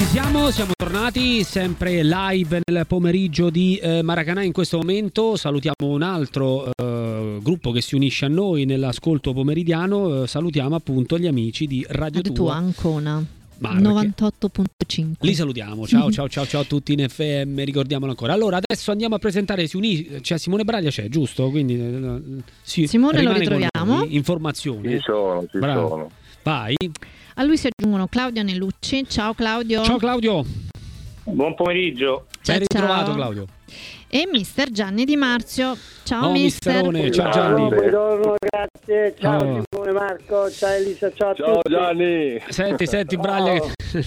Siamo tornati sempre live nel pomeriggio di Maracanã. In questo momento salutiamo un altro gruppo che si unisce a noi nell'ascolto pomeridiano. Salutiamo appunto gli amici di Radio Tua Ancona 98.5. Li salutiamo, ciao a tutti in FM, ricordiamolo ancora. Allora adesso andiamo a presentare, cioè Simone Braglia c'è, giusto? Quindi Simone lo ritroviamo. Informazione. Ci sono. Vai. A lui si aggiungono Claudio Anellucci. Ciao Claudio. Ciao Claudio. Buon pomeriggio. Ben ritrovato Claudio. E mister Gianni Di Marzio. Ciao mister. Ciao Gianni. Buongiorno, grazie. Ciao Simone, Marco, ciao Elisa, ciao a tutti. Ciao Gianni. Senti Braglia.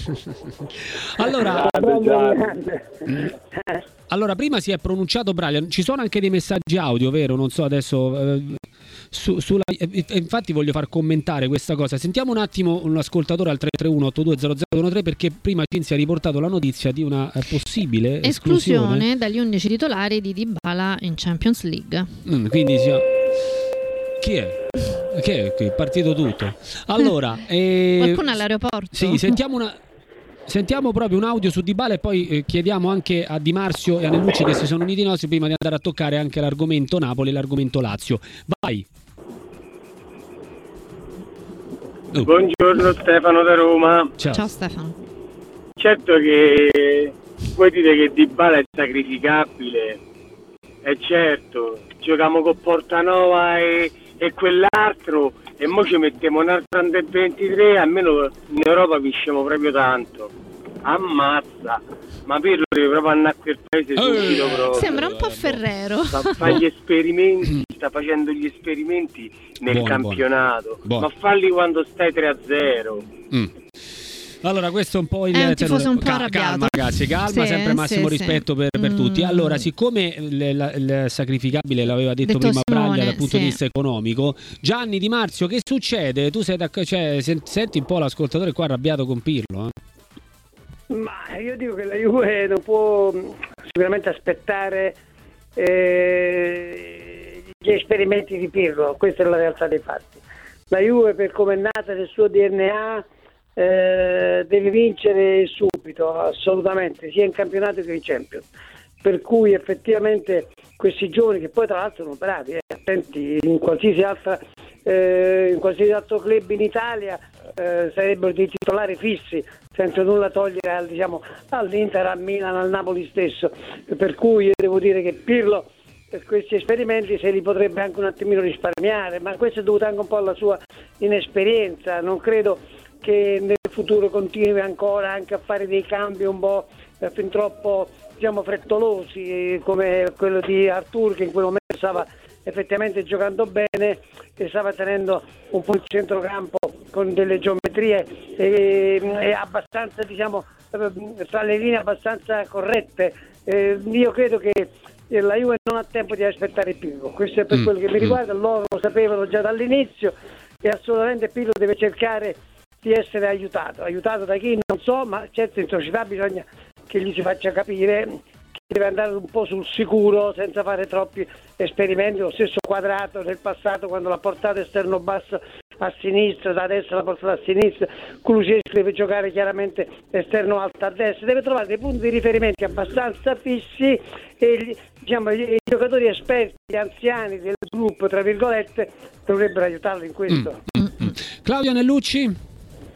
Allora prima si è pronunciato Braglia, ci sono anche dei messaggi audio, vero? Non so adesso infatti voglio far commentare questa cosa. Sentiamo un attimo un ascoltatore al 331-820013 perché prima Cinzia ha riportato la notizia di una possibile esclusione dagli 11 titolari di Dybala in Champions League. Quindi chi è? Che è qui? Partito tutto. Allora, qualcuno all'aeroporto? Sì, sentiamo proprio un audio su Dybala e poi chiediamo anche a Di Marzio e a Anellucci che si sono uniti nostri prima di andare a toccare anche l'argomento Napoli e l'argomento Lazio. Vai. Buongiorno Stefano da Roma. Ciao Stefano. Certo che voi dite che Dybala è sacrificabile, è certo, giochiamo con Portanova e quell'altro e mo ci mettiamo un altro under 23, almeno in Europa vinciamo proprio tanto. Ammazza, ma Pirlo deve proprio andare a quel paese subito proprio. Sembra un po' Ferrero. Fa gli esperimenti, sta facendo gli esperimenti nel campionato, ma falli quando stai 3-0. Allora questo è un po' il un tifoso un po' arrabbiato. Calma ragazzi, sempre massimo rispetto per tutti. Allora siccome il sacrificabile l'aveva detto prima Simone, Braglia dal punto di vista economico, Gianni Di Marzio, che succede? Tu senti un po' l'ascoltatore qua arrabbiato con Pirlo, Ma io dico che la Juve non può sicuramente aspettare gli esperimenti di Pirlo, questa è la realtà dei fatti. La Juve, per come è nata nel suo DNA, deve vincere subito, assolutamente, sia in campionato che in Champions. Per cui effettivamente questi giovani, che poi tra l'altro sono bravi, attenti, in qualsiasi altro club in Italia sarebbero dei titolari fissi, senza nulla togliere all'Inter, al Milan, al Napoli stesso. Per cui io devo dire che Pirlo per questi esperimenti se li potrebbe anche un attimino risparmiare, ma questo è dovuto anche un po' alla sua inesperienza. Non credo che nel futuro continui ancora anche a fare dei cambi un po' fin troppo frettolosi, come quello di Arthur, che in quel momento stava effettivamente giocando bene e stava tenendo un po' il centrocampo con delle geometrie e abbastanza tra le linee abbastanza corrette. Io credo che la Juve non ha tempo di aspettare Pirlo, questo è per quello che mi riguarda. Loro lo sapevano già dall'inizio e assolutamente Pirlo deve cercare di essere aiutato da chi non so, ma certo in società bisogna che gli si faccia capire che deve andare un po' sul sicuro senza fare troppi esperimenti. Lo stesso Quadrato nel passato, quando l'ha portato esterno basso a sinistra, da destra l'ha portato a sinistra, Kulusevski deve giocare chiaramente esterno alto a destra, deve trovare dei punti di riferimento abbastanza fissi e i giocatori esperti, gli anziani del gruppo tra virgolette dovrebbero aiutarlo in questo. Claudio Anellucci?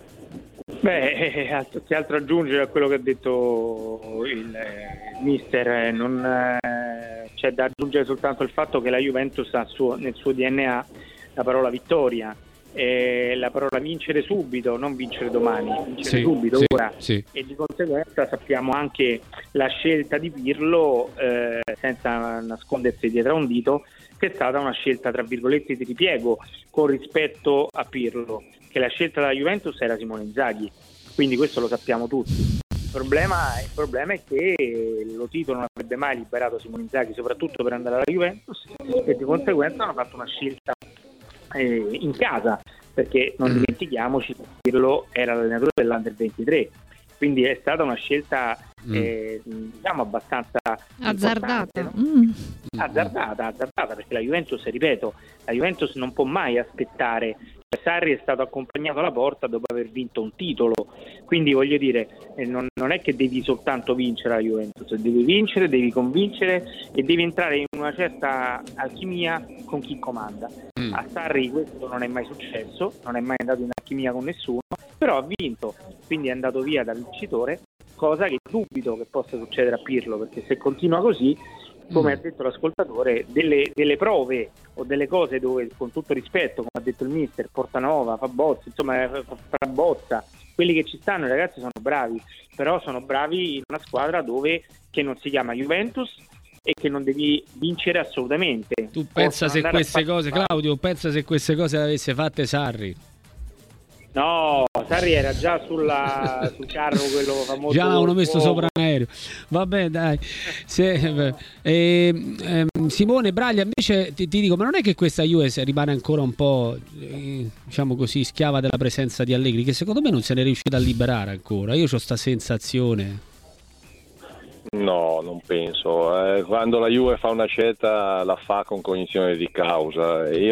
Che altro aggiungere a quello che ha detto il mister? Non c'è da aggiungere soltanto il fatto che la Juventus ha nel suo DNA la parola vittoria, la parola vincere subito, non vincere domani, vincere subito, ora. Sì. E di conseguenza sappiamo anche la scelta di Pirlo, senza nascondersi dietro a un dito, che è stata una scelta tra virgolette di ripiego con rispetto a Pirlo, che la scelta della Juventus era Simone Inzaghi, quindi questo lo sappiamo tutti. Il problema è che lo Tito non avrebbe mai liberato Simone Inzaghi, soprattutto per andare alla Juventus, e di conseguenza hanno fatto una scelta in casa, perché non dimentichiamoci che Pirlo era l'allenatore dell'Under 23, quindi è stata una scelta abbastanza azzardata, no? Azzardata, perché la Juventus, ripeto, non può mai aspettare Sarri è stato accompagnato alla porta dopo aver vinto un titolo, quindi voglio dire, non è che devi soltanto vincere la Juventus, devi vincere, devi convincere e devi entrare in una certa alchimia con chi comanda. A Sarri questo non è mai successo, non è mai andato in alchimia con nessuno, però ha vinto, quindi è andato via da vincitore, cosa che dubito che possa succedere a Pirlo, perché se continua così, come ha detto l'ascoltatore, delle prove o delle cose dove, con tutto rispetto, come ha detto il mister, Portanova, Fabozzi, insomma Frabozza, quelli che ci stanno, i ragazzi sono bravi, però sono bravi in una squadra che non si chiama Juventus e che non devi vincere assolutamente. Tu pensa se queste cose, Claudio, pensa se queste cose le avesse fatte Sarri? No, Sarri era già sul carro quello famoso. Già l'hanno messo sopra un aereo. Vabbè, dai. Simone Braglia, invece ti dico, ma non è che questa Juve rimane ancora un po', diciamo così, schiava della presenza di Allegri, che secondo me non se ne è riuscita a liberare ancora. Io ho sta sensazione. No, non penso. Quando la Juve fa una scelta la fa con cognizione di causa. Io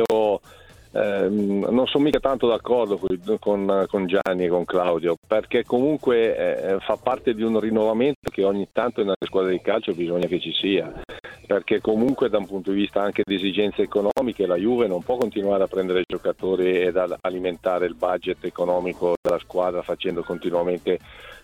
non sono mica tanto d'accordo con Gianni e con Claudio, perché comunque fa parte di un rinnovamento che ogni tanto nelle squadre di calcio bisogna che ci sia, perché comunque da un punto di vista anche di esigenze economiche la Juve non può continuare a prendere giocatori ed alimentare il budget economico della squadra facendo continuamente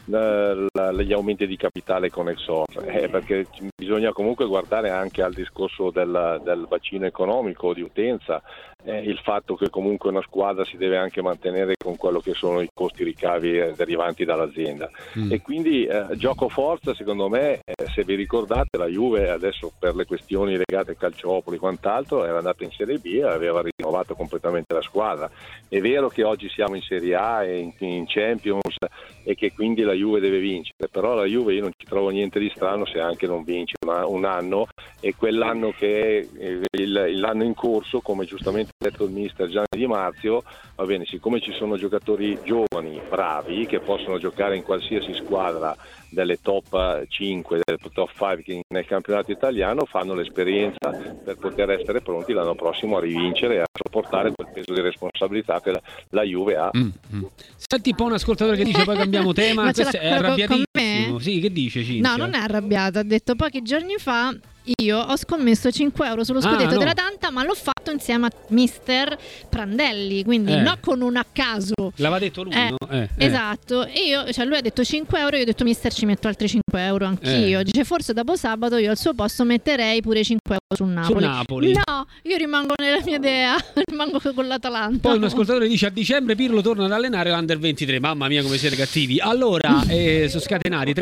gli aumenti di capitale con Exor, perché bisogna comunque guardare anche al discorso del bacino economico di utenza, il fatto che comunque una squadra si deve anche mantenere con quello che sono i costi ricavi derivanti dall'azienda e quindi gioco forza, secondo me, se vi ricordate la Juve adesso per le questioni legate al Calciopoli e quant'altro era andata in Serie B e aveva rinnovato completamente la squadra. È vero che oggi siamo in Serie A e in Champions e che quindi la Juve deve vincere, però la Juve io non ci trovo niente di strano se anche non vince un anno, e quell'anno che è l'anno in corso, come giustamente ha detto il mister Gianni Di Marzio, va bene, siccome ci sono giocatori giovani, bravi, che possono giocare in qualsiasi squadra delle top 5, delle top 5 nel campionato italiano, fanno l'esperienza per poter essere pronti l'anno prossimo a rivincere e a sopportare quel peso di responsabilità che la Juve ha. Senti un po' un ascoltatore che dice, poi cambiamo tema. Questo è arrabbiatissimo. Sì, che dice Cinzia? No, non è arrabbiato, ha detto pochi giorni fa io ho scommesso 5 euro sullo scudetto della Tanta, ma l'ho fatto insieme a mister Prandelli, quindi non con un a caso. L'aveva detto lui, no? Esatto. E io, cioè lui ha detto 5 euro, io ho detto mister ci metto altri 5 euro anch'io. Dice forse dopo sabato io al suo posto metterei pure 5 euro sul Napoli. No, io rimango nella mia idea, rimango con l'Atalanta. Poi un ascoltatore dice a dicembre Pirlo torna ad allenare l'Under 23. Mamma mia come siete cattivi. Allora, sono scatenati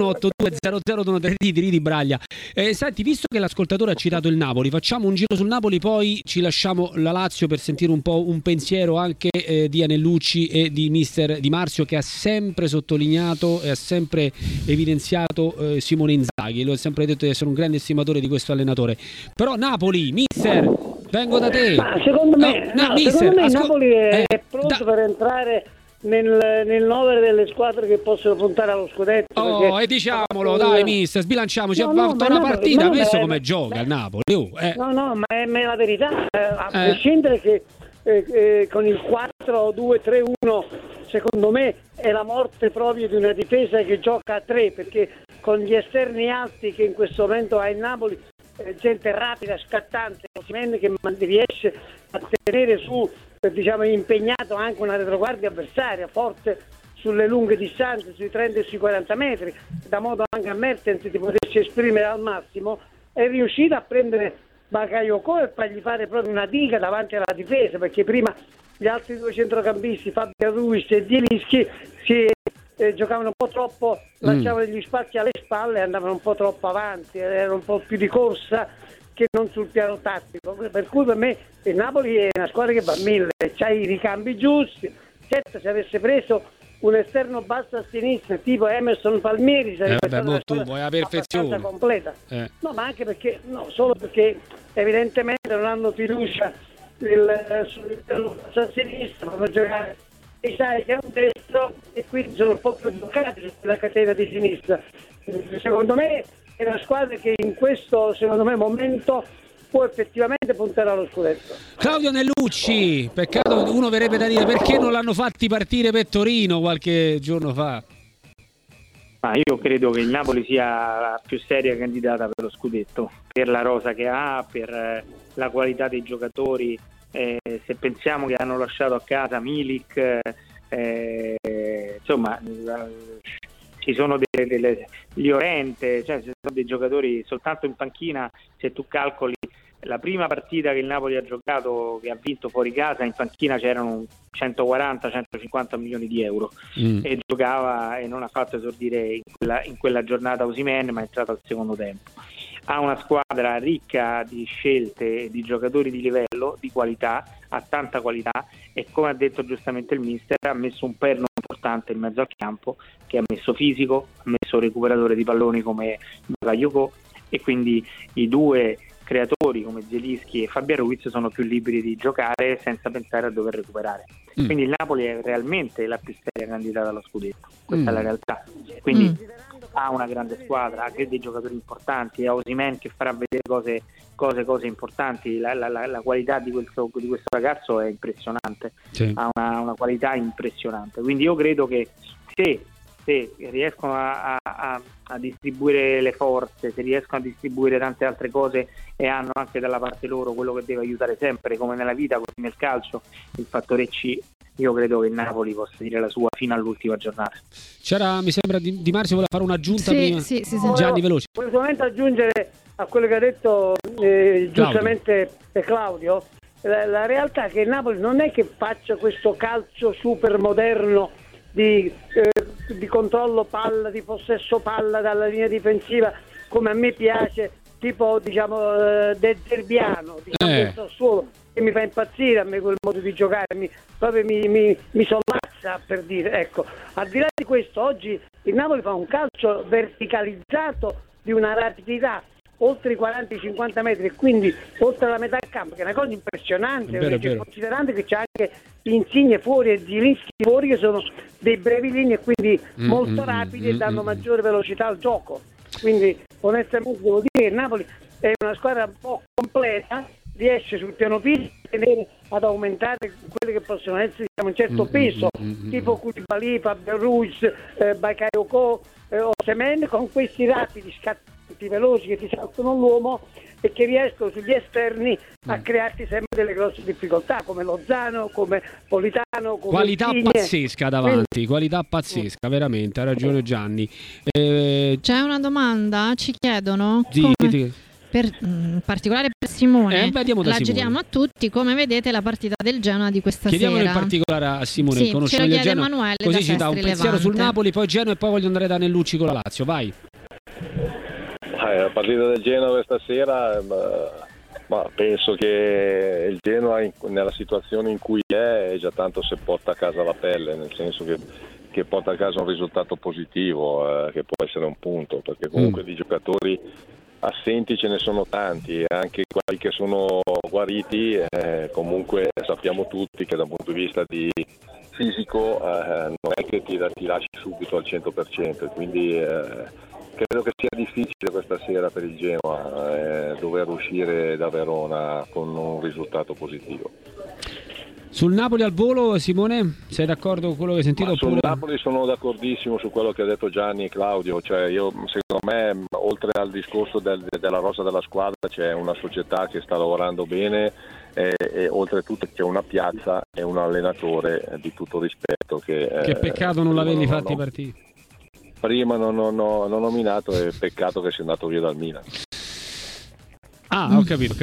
331-8200 di Braglia. Senti, visto che l'ascoltatore ha citato il Napoli, facciamo un giro sul Napoli, poi ci lasciamo la Lazio per sentire un po' un pensiero anche di Anellucci e di mister Di Marzio, che ha sempre sottolineato e ha sempre evidenziato Simone Inzaghi. Lo ha sempre detto di essere un grande estimatore di questo allenatore. Però Napoli, mister, vengo da te. Ma secondo me, secondo me Napoli è pronto per entrare nel novero delle squadre che possono puntare allo scudetto. E diciamolo, dai mister, sbilanciamoci, ha fatto una partita, adesso come gioca il Napoli. No, ma è la verità, a prescindere che con il 4-2-3-1 secondo me è la morte proprio di una difesa che gioca a 3, perché con gli esterni alti che in questo momento ha il Napoli, gente rapida, scattante, che riesce a tenere su, diciamo, impegnato anche una retroguardia avversaria forte sulle lunghe distanze, sui 30 e sui 40 metri, da modo anche a Mertens di potersi esprimere al massimo, è riuscito a prendere Bakayoko e fargli fare proprio una diga davanti alla difesa, perché prima gli altri due centrocampisti, Fabio Ruiz e Zielinski, giocavano un po' troppo, lasciavano gli spazi alle spalle e andavano un po' troppo avanti, era un po' più di corsa che non sul piano tattico, per cui per me il Napoli è una squadra che va a 1000, c'ha i ricambi giusti. Certo, se avesse preso un esterno basso a sinistra tipo Emerson Palmieri sarebbe stata una tu vuoi la perfezione completa. No, ma anche perché solo perché evidentemente non hanno fiducia sull'esterno basso a sinistra per giocare, e sai che è un destro e quindi sono un po' più giocati sulla catena di sinistra. Secondo me è una squadra che in questo, secondo me, momento può effettivamente puntare allo scudetto. Claudio Nellucci, peccato, uno verrebbe da dire perché non l'hanno fatti partire per Torino qualche giorno fa. Ma io credo che il Napoli sia la più seria candidata per lo scudetto, per la rosa che ha, per la qualità dei giocatori. Se pensiamo che hanno lasciato a casa Milik, insomma, ci sono Llorente, cioè ci sono dei giocatori soltanto in panchina. Se tu calcoli la prima partita che il Napoli ha giocato, che ha vinto fuori casa, in panchina c'erano 140-150 milioni di euro e giocava e non ha fatto esordire in quella giornata Osimhen, ma è entrato al secondo tempo. Ha una squadra ricca di scelte, di giocatori di livello, di qualità, ha tanta qualità, e come ha detto giustamente il mister, ha messo un perno importante in mezzo al campo, che ha messo fisico, ha messo recuperatore di palloni come Bakayoko, e quindi i due creatori come Zielinski e Fabian Ruiz sono più liberi di giocare senza pensare a dover recuperare. Quindi il Napoli è realmente la più seria candidata allo scudetto, questa è la realtà. Quindi ha una grande squadra, ha dei giocatori importanti, ha Osimhen che farà vedere cose importanti. La qualità di questo ragazzo è impressionante, sì. Ha una qualità impressionante, quindi io credo che se riescono a distribuire le forze, se riescono a distribuire tante altre cose e hanno anche dalla parte loro quello che deve aiutare sempre, come nella vita, come nel calcio, il fattore C, io credo che il Napoli possa dire la sua fino all'ultima giornata. C'era, mi sembra, Di Marzio voleva fare un'aggiunta prima. Sì. Gianni, veloce. Volevo solamente aggiungere a quello che ha detto giustamente Claudio. La realtà è che il Napoli non è che faccia questo calcio super moderno di controllo palla, di possesso palla dalla linea difensiva, come a me piace, tipo del derbiano, del Sassuolo, che mi fa impazzire a me quel modo di giocare, mi sollazza, per dire. Ecco, al di là di questo, oggi il Napoli fa un calcio verticalizzato di una rapidità oltre i 40-50 metri, e quindi oltre la metà campo, che è una cosa impressionante, vero. Considerando che c'è anche Insigne fuori e Zielinski fuori, che sono dei brevi linee e quindi molto rapidi e danno maggiore velocità al gioco. Quindi onestamente devo dire che il Napoli è una squadra un po' completa, riesce sul piano fisico ad aumentare quelle che possono essere un certo peso, tipo Koulibaly, Fabian Ruiz, Bakayoko, Osimhen, con questi rapidi scatti veloci che ti saltano l'uomo e che riescono sugli esterni a crearti sempre delle grosse difficoltà, come Lozano, come Politano, come qualità Insigne. Pazzesca davanti, qualità pazzesca, veramente, ha ragione Gianni. C'è una domanda, ci chiedono in particolare per Simone, la giriamo a tutti, come vedete la partita del Genoa di questa Chiediamolo sera. in particolare a Simone, sì, ce lo chiede Emanuele, così ci dà un Sestri pensiero Levante. sul Napoli, poi Genoa e poi voglio andare da Nellucci con la Lazio, vai. La partita del Genoa questa sera, ma penso che il Genoa nella situazione in cui è già tanto se porta a casa la pelle, nel senso che porta a casa un risultato positivo, che può essere un punto, perché comunque di giocatori assenti ce ne sono tanti, e anche quelli che sono guariti, comunque sappiamo tutti che dal punto di vista di fisico non è che ti lasci subito al 100%, quindi credo che sia difficile questa sera per il Genoa dover uscire da Verona con un risultato positivo. Sul Napoli al volo, Simone, sei d'accordo con quello che hai sentito? Sul Napoli sono d'accordissimo su quello che ha detto Gianni e Claudio, cioè secondo me, oltre al discorso della rosa della squadra, c'è una società che sta lavorando bene e oltretutto c'è una piazza e un allenatore di tutto rispetto che peccato non l'avevi fatti partire. Prima non ho nominato, e peccato che sia andato via dal Milan. Ah, ho capito.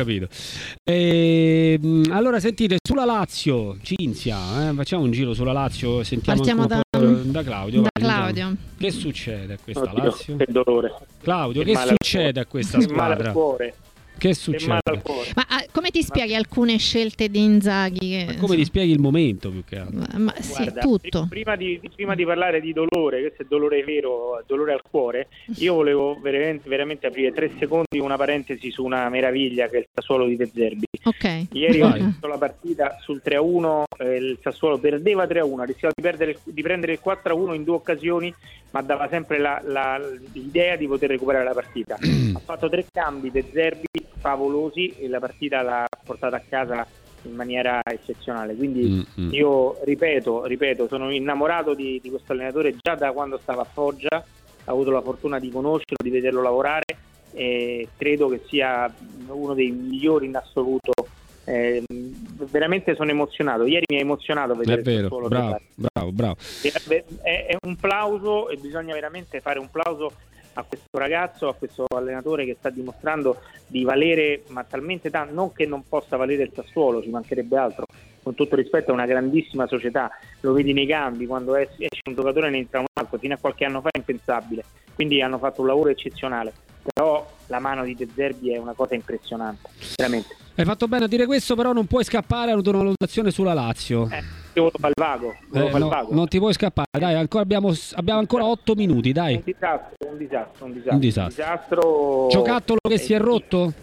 Allora sentite, sulla Lazio, Cinzia, facciamo un giro sulla Lazio, sentiamo da Claudio. Claudio. Che succede a questa Lazio? Che dolore. Claudio, che succede a questa squadra? Male al cuore. Che succede? Ma come ti spieghi alcune scelte di Inzaghi? Come ti spieghi il momento, più che altro? Ma sì, guarda, tutto. Prima di parlare di dolore, questo è dolore vero, dolore al cuore, io volevo veramente aprire 3 secondi una parentesi su una meraviglia che è il Sassuolo di De Zerbi. Okay. Ieri ho visto la partita sul 3-1, il Sassuolo perdeva 3-1, rischiava di prendere il 4-1 in 2 occasioni, ma dava sempre l'idea di poter recuperare la partita. Ha fatto 3 cambi De Zerbi, favolosi e la partita l'ha portata a casa in maniera eccezionale. Quindi io ripeto, sono innamorato di questo allenatore già da quando stava a Foggia, ho avuto la fortuna di conoscerlo, di vederlo lavorare, e credo che sia uno dei migliori in assoluto. Veramente sono emozionato, ieri mi ha emozionato vedere. È vero, bravo. È un plauso, e bisogna veramente fare un plauso a questo ragazzo, a questo allenatore che sta dimostrando di valere, ma talmente tanto, non che non possa valere il Sassuolo, ci mancherebbe altro, con tutto rispetto, è una grandissima società, lo vedi nei cambi, quando esce un giocatore ne entra un altro, fino a qualche anno fa è impensabile, quindi hanno fatto un lavoro eccezionale, però la mano di De Zerbi è una cosa impressionante, veramente. Hai fatto bene a dire questo, però non puoi scappare ad una valutazione sulla Lazio. Io vado al vago. Non ti puoi scappare, dai, abbiamo ancora 8 minuti, dai. Un disastro. Giocattolo che si è rotto?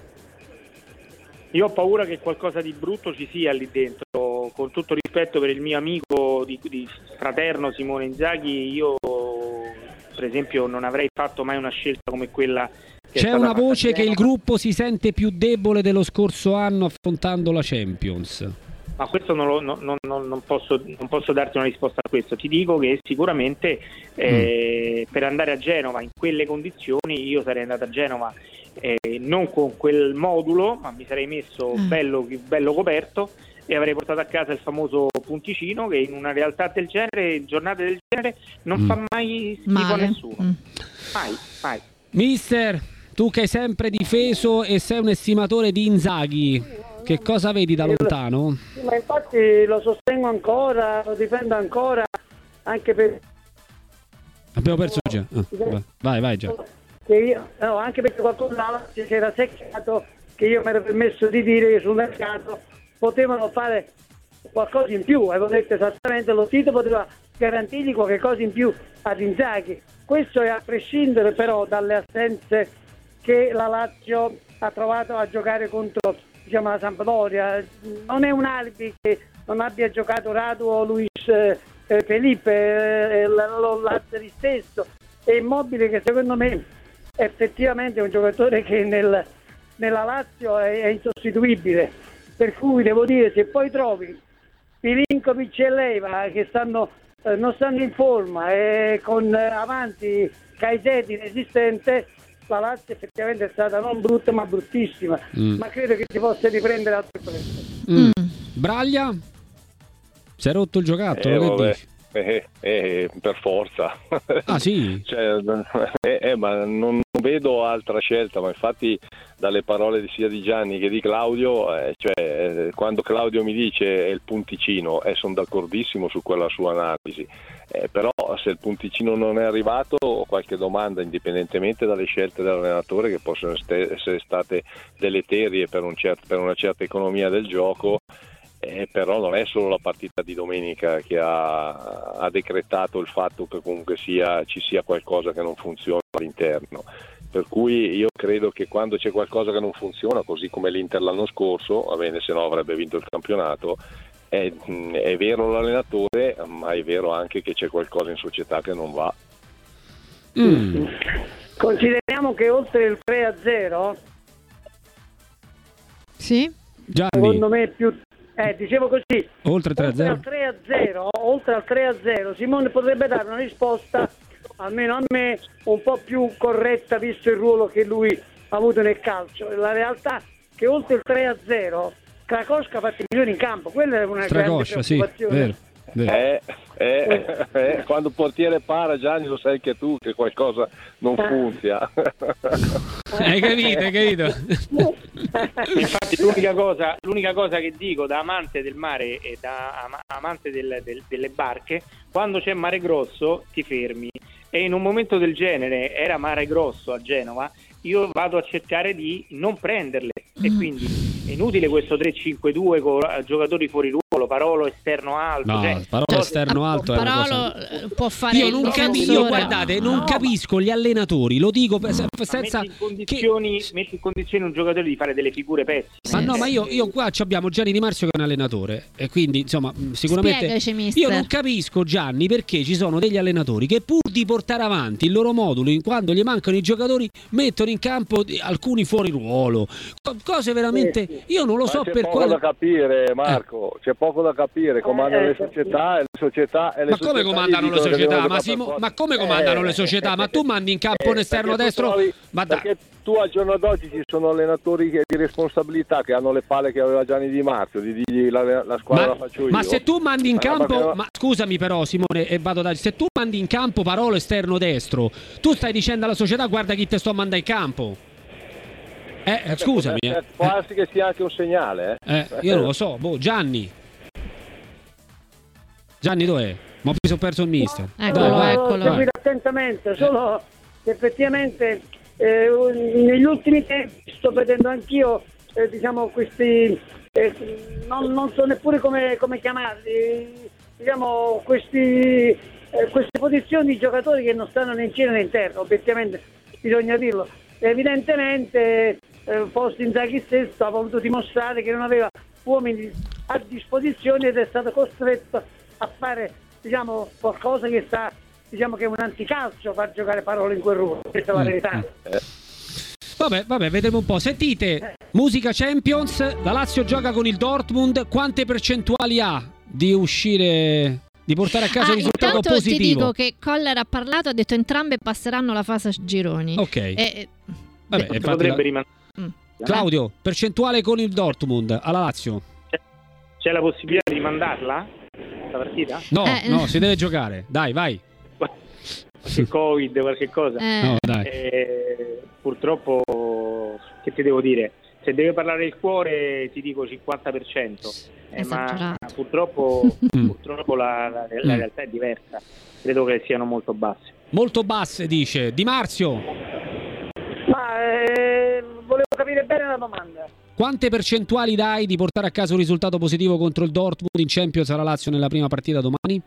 Io ho paura che qualcosa di brutto ci sia lì dentro, con tutto rispetto per il mio amico di fraterno Simone Inzaghi, io per esempio non avrei fatto mai una scelta come quella. C'è una voce che il gruppo si sente più debole dello scorso anno affrontando la Champions. Ma questo non posso darti una risposta a questo. Ti dico che sicuramente per andare a Genova in quelle condizioni io sarei andato a Genova non con quel modulo, ma mi sarei messo bello coperto e avrei portato a casa il famoso punticino che in una realtà del genere, in giornate del genere, non fa mai schifo a nessuno. Mai. Mister, tu che hai sempre difeso e sei un estimatore di Inzaghi, che cosa vedi da lontano? Ma infatti lo sostengo ancora, lo difendo ancora, anche per... Abbiamo perso già. Vai già. Anche perché qualcuno si era seccato, che io mi ero permesso di dire che sul mercato potevano fare qualcosa in più, avevo detto esattamente, lo Tito poteva garantirgli qualche cosa in più ad Inzaghi. Questo è a prescindere però dalle assenze che la Lazio ha trovato a giocare contro, diciamo, la Sampdoria. Non è un alibi che non abbia giocato Radu o Luis Felipe, Lazzari stesso, è Immobile, che secondo me effettivamente è un giocatore che nella Lazio è insostituibile, per cui devo dire, se poi trovi Milinkovic e Leiva che non stanno in forma e con avanti Caicedo inesistente, la Lazio effettivamente è stata non brutta ma bruttissima, ma credo che si possa riprendere al tempo. Braglia? Si è rotto il giocattolo, che dici? Per forza. Ah sì? Ma non vedo altra scelta, ma infatti dalle parole sia di Gianni che di Claudio, quando Claudio mi dice è il punticino, sono d'accordissimo su quella sua analisi, però se il punticino non è arrivato, ho qualche domanda, indipendentemente dalle scelte dell'allenatore che possono essere state deleterie per una certa economia del gioco. Però non è solo la partita di domenica che ha decretato il fatto che comunque ci sia qualcosa che non funziona all'interno, per cui io credo che quando c'è qualcosa che non funziona, così come l'Inter l'anno scorso, va bene, se no avrebbe vinto il campionato, è vero l'allenatore, ma è vero anche che c'è qualcosa in società che non va. Consideriamo che oltre il 3-0 sì, Gianni, secondo me più dicevo così, oltre al 3-0 Simone potrebbe dare una risposta, almeno a me, un po' più corretta, visto il ruolo che lui ha avuto nel calcio. La realtà è che oltre il 3-0 Krakowska ha fatto i milioni in campo, quella è una grande preoccupazione. Sì, vero. Quando il portiere para, Gianni, lo sai che tu che qualcosa non funziona. Hai capito? Infatti l'unica cosa che dico da amante del mare e da amante delle barche, quando c'è mare grosso ti fermi, e in un momento del genere era mare grosso a Genova, io vado a cercare di non prenderle, e quindi è inutile questo 3-5-2 con giocatori fuori ruolo, Parolo esterno alto. No, Parolo esterno alto è una cosa... può fare io non capisco, guardate, non capisco gli allenatori, lo dico senza metti in condizione un giocatore di fare delle figure pessime. Ma no, ma io qua abbiamo Gianni Di Marzio che è un allenatore e quindi insomma sicuramente spiegaci, mister. Io non capisco, Gianni, perché ci sono degli allenatori che pur di portare avanti il loro modulo, quando gli mancano i giocatori mettono in campo alcuni fuori ruolo, cose veramente io non lo so per quale. C'è poco da capire, Marco, c'è poco da capire, comandano le società e le società e le ma come comandano le società? Ma come comandano le società? Ma tu mandi in campo un esterno destro? Ma perché tu al giorno d'oggi ci sono allenatori di responsabilità che hanno le palle che aveva Gianni Di Marzio, di dirgli la squadra la faccio io. Ma se tu mandi in campo, ma scusami però Simone, e vado da se tu mandi in campo Parolo esterno destro, tu stai dicendo alla società guarda chi te sto a mandare in campo. Scusami. Può darsi che sia anche un segnale. Io non lo so, Gianni dov'è? Ma ho perso il mister. Eccolo. Seguito attentamente, solo che effettivamente negli ultimi tempi sto vedendo anch'io diciamo questi non so neppure come chiamarli, diciamo queste posizioni di giocatori che non stanno né in cielo né in terra, obiettivamente bisogna dirlo. Evidentemente forse Inzaghi stesso ha voluto dimostrare che non aveva uomini a disposizione ed è stato costretto a fare diciamo qualcosa che sta diciamo che è un anticalcio far giocare Parolo in quel ruolo, questa è la verità. Vabbè, vedremo un po'. Sentite, musica Champions, la Lazio gioca con il Dortmund, quante percentuali ha di uscire, di portare a casa il risultato positivo? Ti dico che Koller ha parlato, ha detto entrambe passeranno la fase a gironi. Ok. Potrebbe rimanere. Claudio, percentuale con il Dortmund alla Lazio? C'è la possibilità di mandarla la partita? No, si deve giocare. Dai, vai. Qualche Covid, qualche cosa. No, dai. Purtroppo, che ti devo dire? Se deve parlare il cuore ti dico 50%, ma purtroppo la realtà è diversa. Credo che siano molto basse. Molto basse, dice Di Marzio. Ma volevo capire bene la domanda. Quante percentuali dai di portare a casa un risultato positivo contro il Dortmund in Champions alla Lazio nella prima partita domani?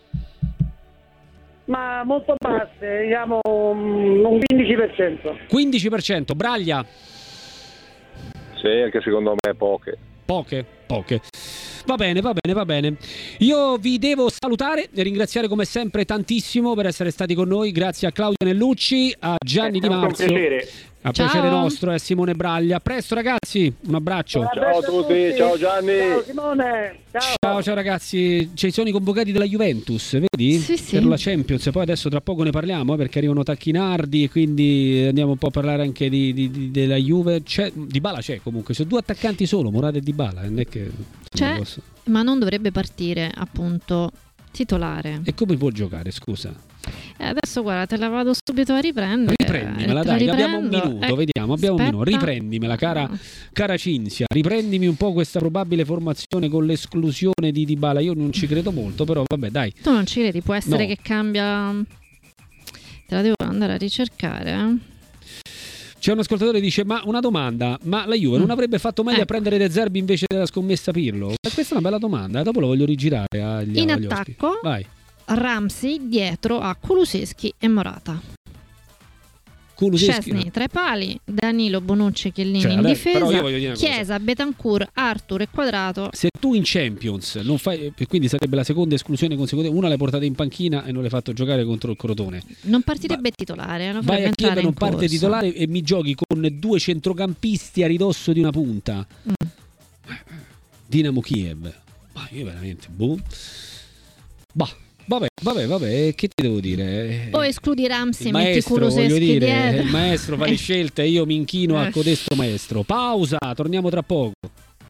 Ma molto basse, diciamo un 15%. 15%, Braglia? Sì, anche secondo me poche. Poche. Va bene. Io vi devo salutare e ringraziare come sempre tantissimo per essere stati con noi. Grazie a Claudio Nellucci, a Gianni Di Marzio. Un piacere. A piacere nostro è Simone Braglia. A presto ragazzi, un abbraccio. Ciao a tutti, ciao Gianni. Ciao Simone. Ciao ragazzi. Ci sono i convocati della Juventus, vedi? Sì. Per la Champions. Poi adesso tra poco ne parliamo perché arrivano Tacchinardi e quindi andiamo un po' a parlare anche della Juve. Dybala c'è comunque, sono due attaccanti solo, Morata e Dybala. Non è che c'è, ma non dovrebbe partire appunto titolare. E come può giocare, scusa? Adesso guarda, te la vado subito a riprendere. Riprendimela, dai, abbiamo un minuto, vediamo, abbiamo un minuto. Riprendimela, cara Cinzia, riprendimi un po' questa probabile formazione con l'esclusione di Dybala. Io non ci credo molto, però vabbè, dai. Tu non ci credi? Può essere che cambia. Te la devo andare a ricercare. C'è un ascoltatore che dice: ma una domanda, ma la Juve non avrebbe fatto meglio a prendere De Zerbi invece della scommessa Pirlo? Questa è una bella domanda, dopo lo voglio rigirare agli in agli attacco ospiti. Vai. Ramsey dietro a Kulusevski e Morata. Szczesny tra i pali, Danilo, Bonucci e Chiellini in difesa, Chiesa, Bentancur, Arthur e Quadrato. Se tu in Champions non fai, quindi sarebbe la seconda esclusione consecutiva, una l'hai portata in panchina e non l'hai fatto giocare contro il Crotone, non partirebbe titolare, non vai a Kiev, non parte titolare e mi giochi con due centrocampisti a ridosso di una punta. Dinamo Kiev, ma io veramente Vabbè, che ti devo dire? O escludi Ramsey, metti Kulusevski dietro. Il maestro fa le scelte e io mi inchino a codesto maestro. Pausa, torniamo tra poco.